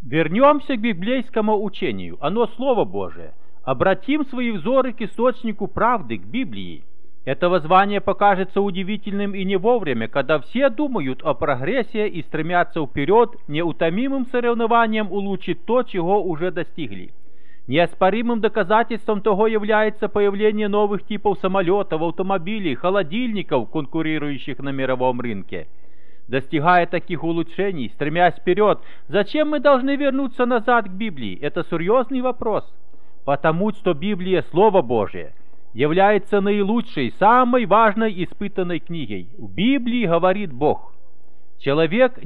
Вернемся к библейскому учению. Оно Слово Божие. Обратим свои взоры к источнику правды, к Библии. Это воззвание покажется удивительным и не вовремя, когда все думают о прогрессе и стремятся вперед, неутомимым соревнованием улучшить то, чего уже достигли. Неоспоримым доказательством того является появление новых типов самолетов, автомобилей, холодильников, конкурирующих на мировом рынке. Достигая таких улучшений, стремясь вперед, зачем мы должны вернуться назад к Библии? Это серьезный вопрос. Потому что Библия, Слово Божие, является наилучшей, самой важной испытанной книгой. В Библии говорит Бог. Человек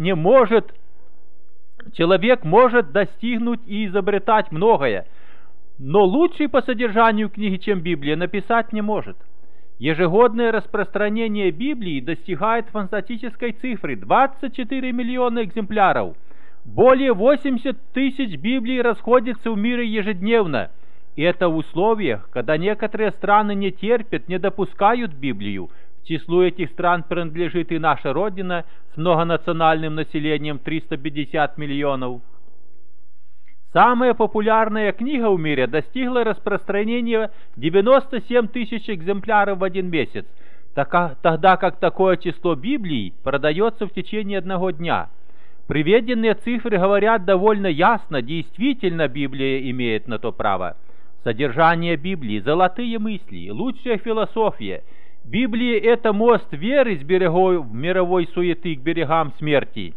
может достигнуть и изобретать многое, но лучшей по содержанию книги, чем Библия, написать не может. Ежегодное распространение Библии достигает фантастической цифры – 24 миллиона экземпляров. Более 80 тысяч Библий расходятся в мире ежедневно. И это в условиях, когда некоторые страны не терпят, не допускают Библию. К числу этих стран принадлежит и наша Родина с многонациональным населением 350 миллионов. Самая популярная книга в мире достигла распространения 97 тысяч экземпляров в один месяц, тогда как такое число Библий продается в течение одного дня. Приведенные цифры говорят довольно ясно, действительно Библия имеет на то право. Содержание Библии, золотые мысли, лучшая философия. Библия – это мост веры с берегов мировой суеты к берегам смерти.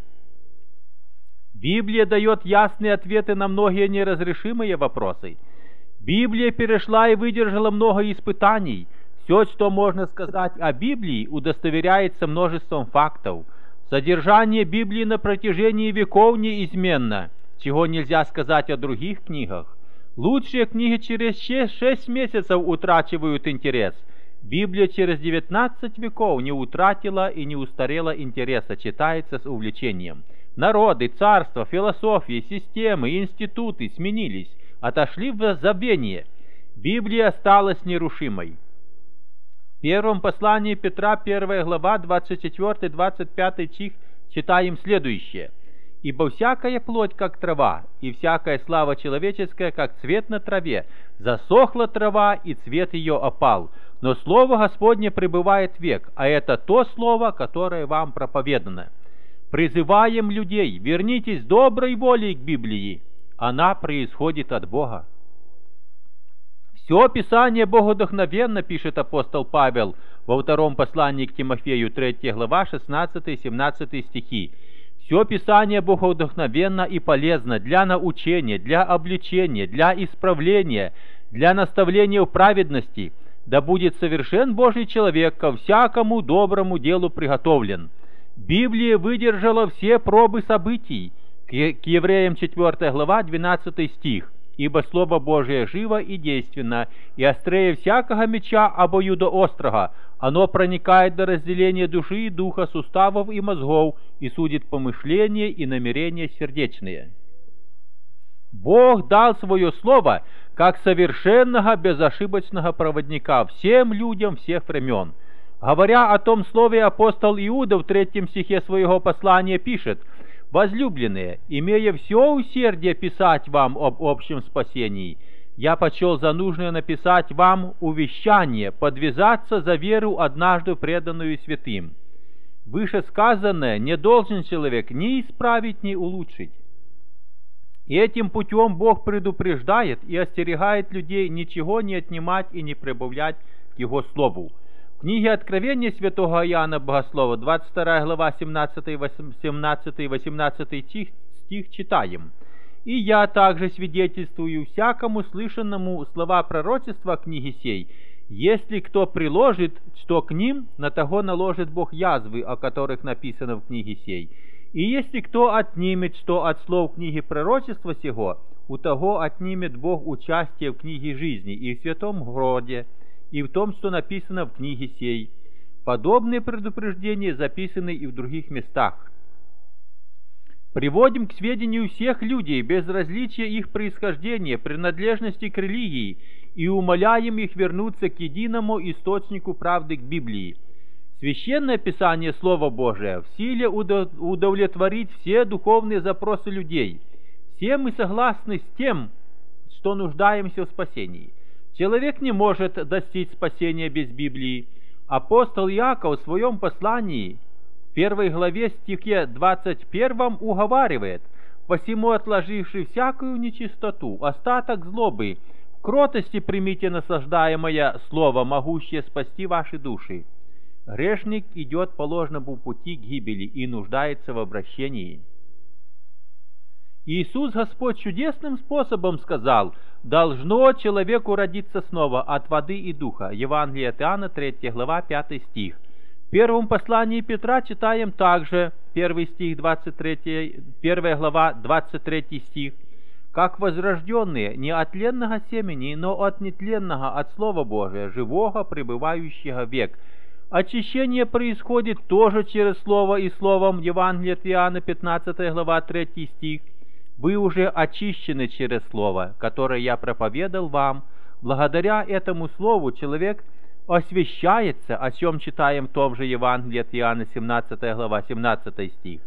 Библия дает ясные ответы на многие неразрешимые вопросы. Библия перешла и выдержала много испытаний. Все, что можно сказать о Библии, удостоверяется множеством фактов. Содержание Библии на протяжении веков неизменно, чего нельзя сказать о других книгах. Лучшие книги через 6 месяцев утрачивают интерес. Библия через 19 веков не утратила и не устарела интереса, читается с увлечением. Народы, царства, философии, системы, институты сменились, отошли в забвение. Библия осталась нерушимой. В первом послании Петра, 1 глава, 24-25 стих, читаем следующее. «Ибо всякая плоть, как трава, и всякая слава человеческая, как цвет на траве. Засохла трава, и цвет ее опал. Но слово Господне пребывает век, а это то слово, которое вам проповедано». Призываем людей, вернитесь доброй волей к Библии. Она происходит от Бога. Все Писание богодухновенно, пишет апостол Павел во втором послании к Тимофею, 3 глава, 16-17 стихи. Все Писание богодухновенно и полезно для научения, для обличения, для исправления, для наставления в праведности. Да будет совершен Божий человек, ко всякому доброму делу приготовлен. Библия выдержала все пробы событий. К Евреям 4 глава, 12 стих. «Ибо Слово Божие живо и действенно, и острее всякого меча обоюдоострого. Оно проникает до разделения души и духа, суставов и мозгов, и судит помышления и намерения сердечные». Бог дал свое Слово как совершенного, безошибочного проводника всем людям всех времен. Говоря о том слове, апостол Иуда в 3 стихе своего послания пишет: «Возлюбленные, имея все усердие писать вам об общем спасении, я почел за нужное написать вам увещание, подвязаться за веру, однажды преданную святым. Вышесказанное не должен человек ни исправить, ни улучшить». И этим путем Бог предупреждает и остерегает людей ничего не отнимать и не прибавлять к Его Слову. В книге Откровения святого Иоанна Богослова, 22 глава, 17-18 стих читаем: «И я также свидетельствую всякому слышанному слова пророчества книги сей. Если кто приложит что к ним, на того наложит Бог язвы, о которых написано в книге сей. И если кто отнимет что от слов книги пророчества сего, у того отнимет Бог участие в книге жизни и в святом гроде, и в том, что написано в книге сей». Подобные предупреждения записаны и в других местах. Приводим к сведению всех людей, без различия их происхождения, принадлежности к религии, и умоляем их вернуться к единому источнику правды, к Библии. Священное Писание, Слово Божие, в силе удовлетворить все духовные запросы людей. Все мы согласны с тем, что нуждаемся в спасении. Человек не может достичь спасения без Библии. Апостол Иаков в своем послании, в 1 главе стихе 21 уговаривает: «Посему, отложивши всякую нечистоту, остаток злобы, в кротости примите наслаждаемое слово, могущее спасти ваши души». Грешник идет по ложному пути к гибели и нуждается в обращении. Иисус Господь чудесным способом сказал: «Должно человеку родиться снова от воды и духа». Евангелие от Иоанна, 3 глава, 5 стих. В первом послании Петра читаем также 1 глава, 23 стих: «Как возрожденные не от тленного семени, но от нетленного, от Слова Божия, живого, пребывающего век». Очищение происходит тоже через Слово и Словом. Евангелие от Иоанна, 15 глава, 3 стих. «Вы уже очищены через Слово, которое я проповедал вам». Благодаря этому Слову человек освящается, о чем читаем в том же Евангелии от Иоанна, 17 глава, 17 стих.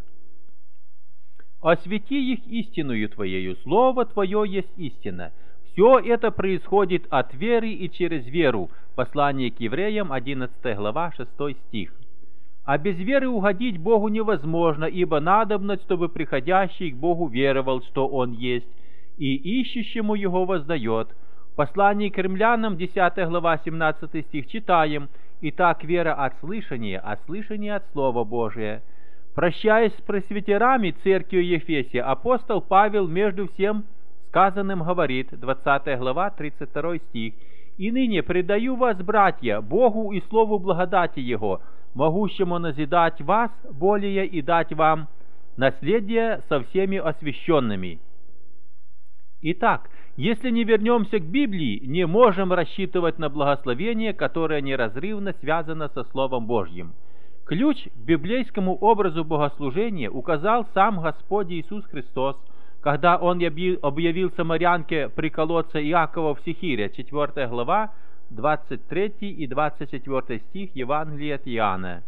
«Освети их истиною Твоею, Слово Твое есть истина». Все это происходит от веры и через веру. Послание к евреям, 11 глава, 6 стих. А без веры угодить Богу невозможно, ибо надобно, чтобы приходящий к Богу веровал, что Он есть, и ищущему Его воздает. В послании к римлянам, 10 глава, 17 стих читаем: «Итак, вера от слышания, а слышание от Слова Божия». Прощаясь с пресвитерами церкви Ефесия, апостол Павел между всем сказанным говорит, 20 глава, 32 стих: «И ныне предаю вас, братья, Богу и Слову благодати Его, могущему назидать вас более и дать вам наследие со всеми освященными». Итак, если не вернемся к Библии, не можем рассчитывать на благословение, которое неразрывно связано со Словом Божьим. Ключ к библейскому образу богослужения указал сам Господь Иисус Христос, когда Он объявил самарянке при колодце Иакова в Сихире, 4 глава, 23 и 24 стих Евангелия от Иоанна.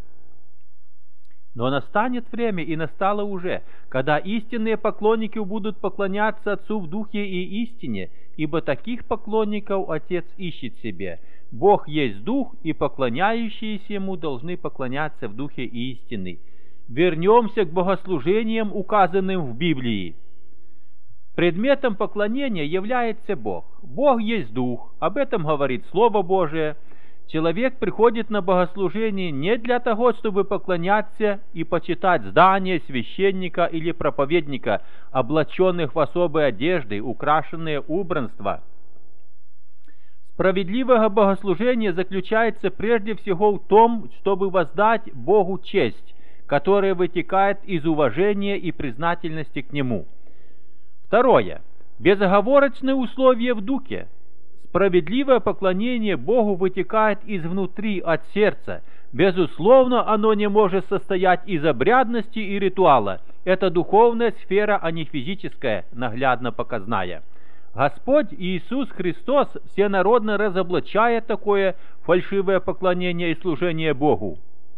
«Но настанет время, и настало уже, когда истинные поклонники будут поклоняться Отцу в Духе и истине, ибо таких поклонников Отец ищет себе. Бог есть Дух, и поклоняющиеся Ему должны поклоняться в Духе и истины». Вернемся к богослужениям, указанным в Библии. Предметом поклонения является Бог. Бог есть Дух, об этом говорит Слово Божие. Человек приходит на богослужение не для того, чтобы поклоняться и почитать здание священника или проповедника, облаченных в особые одежды, украшенные убранства. Справедливое богослужение заключается прежде всего в том, чтобы воздать Богу честь, которая вытекает из уважения и признательности к Нему. Второе. Безоговорочное условие в духе. Справедливое поклонение Богу вытекает изнутри, от сердца. Безусловно, оно не может состоять из обрядности и ритуала. Это духовная сфера, а не физическая, наглядно показная. Господь Иисус Христос всенародно разоблачает такое фальшивое поклонение и служение Богу.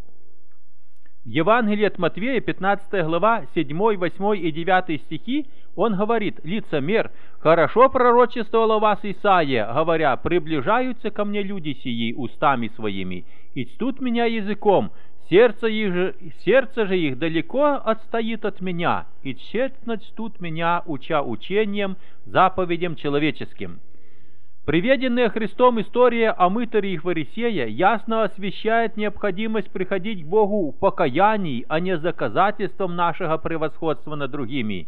В Евангелии от Матвея, 15 глава, 7, 8 и 9 стихи, он говорит: «Лицемер, хорошо пророчествовал о вас Исаия, говоря: приближаются ко мне люди сии устами своими, и чтут меня языком, сердце же их далеко отстоит от меня, и тщетно чтут меня, уча учением, заповедям человеческим». Приведенная Христом история о мытаре и фарисея ясно освещает необходимость приходить к Богу в покаянии, а не с доказательством нашего превосходства над другими.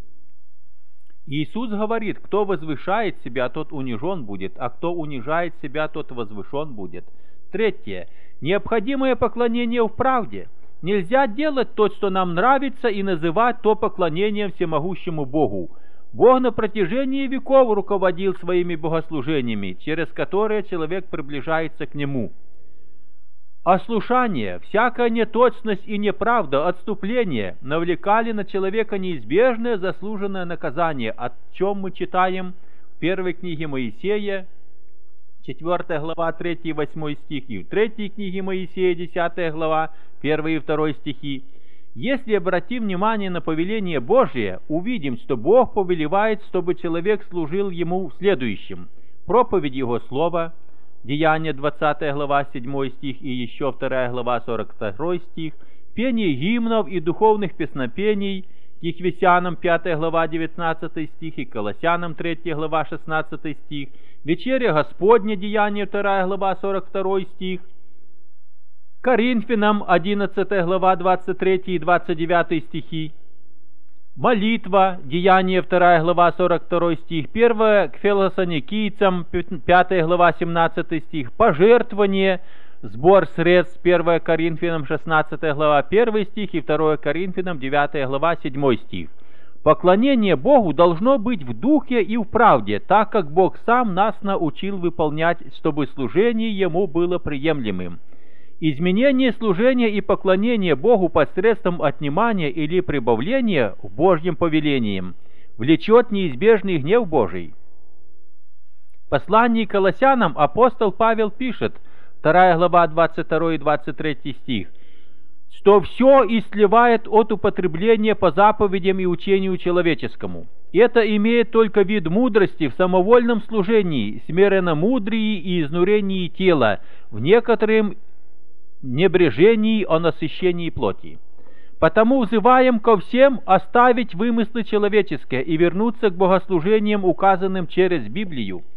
Иисус говорит: кто возвышает себя, тот унижен будет, а кто унижает себя, тот возвышен будет. Третье. Необходимое поклонение в правде. Нельзя делать то, что нам нравится, и называть то поклонением всемогущему Богу. Бог на протяжении веков руководил своими богослужениями, через которые человек приближается к Нему. Ослушание, всякая неточность и неправда, отступление навлекали на человека неизбежное заслуженное наказание, о чем мы читаем в первой книге Моисея, 4 глава, 3 и 8 стихи, в 3 книге Моисея, 10 глава, 1 и 2 стихи. Если обратим внимание на повеление Божие, увидим, что Бог повелевает, чтобы человек служил Ему в следующем: проповедь Его Слова, Деяния 20 глава 7 стих и еще 2 глава 42 стих, пение гимнов и духовных песнопений, к Ефесянам 5 глава 19 стих и Колоссянам 3 глава 16 стих, вечеря Господня, Деяния 2 глава 42 стих, Коринфянам 11 глава 23 и 29 стихи, молитва, Деяния 2 глава 42 стих, 1 к Фессалоникийцам 5 глава 17 стих, пожертвование, сбор средств, 1 Коринфянам 16 глава 1 стих и 2 Коринфянам 9 глава 7 стих. Поклонение Богу должно быть в духе и в правде, так как Бог сам нас научил выполнять, чтобы служение Ему было приемлемым. Изменение служения и поклонения Богу посредством отнимания или прибавления в Божьем повелении влечет неизбежный гнев Божий. В послании к Колоссянам апостол Павел пишет, 2 глава 22 и 23 стих, что все истлевает от употребления по заповедям и учению человеческому. Это имеет только вид мудрости в самовольном служении, смиренномудрии и изнурении тела, в некотором небрежении о насыщении плоти. Потому взываем ко всем оставить вымыслы человеческие и вернуться к богослужениям, указанным через Библию.